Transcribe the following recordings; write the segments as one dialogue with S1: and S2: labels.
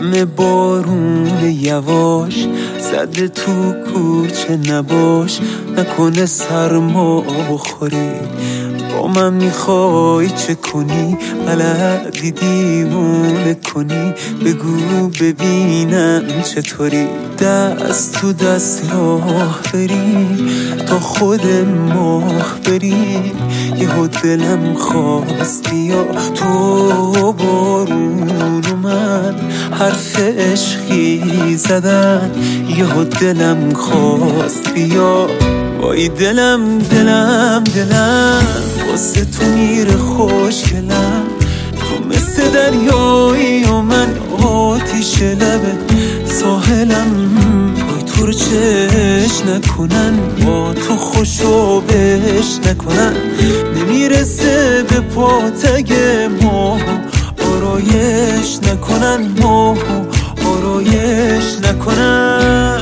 S1: همه بارون یواش زده تو کوچه نباش، نکنه سرما بخوری. با من میخوای چه کنی؟ بلدی دیوونه کنی؟ بگو ببینم چطوری. دست تو دست راه بریم تا خود ماه بریم. یهو دلم خواست بیا تو بارون و من حرف عشقی زدن. یهو دلم خواست بیا، وای دلم دلم دلم واسه تو میره خوشگلم. تو مثل دریایی و من آتیش لبه ساحلم. وای تو رو چش نکنن، با تو خوشو بش نکنن. نمیرسه به پاتگ ماه آرایش نکنن، ماه آرایش نکنن.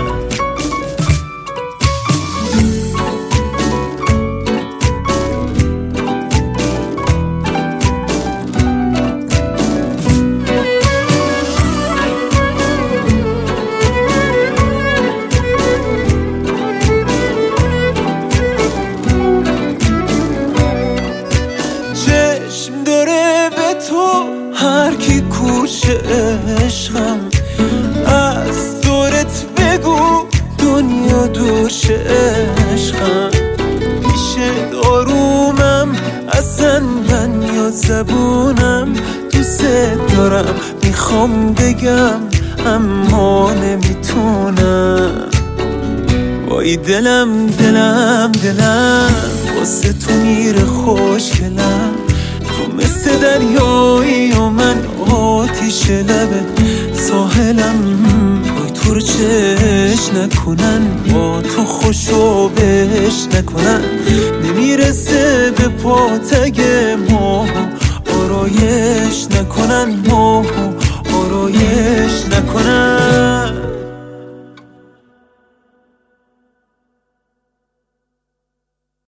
S1: هر کی کوچه عشقم از دورت بگو دنیا دوش عشقم. پیش دارومم اصلا من یا زبونم دوست دارم میخوام بگم اما نمیتونم. وای دلم دلم دلم واسه تو میره خوشگلم. تو مثل دریایی و من آتیش لبه ساحلم. وای تو رو چش نکنن، با تو خوشو بش نکنن. نمیرسه به پاتگ ماه آرایش نکنن، ماه آرایش نکنن.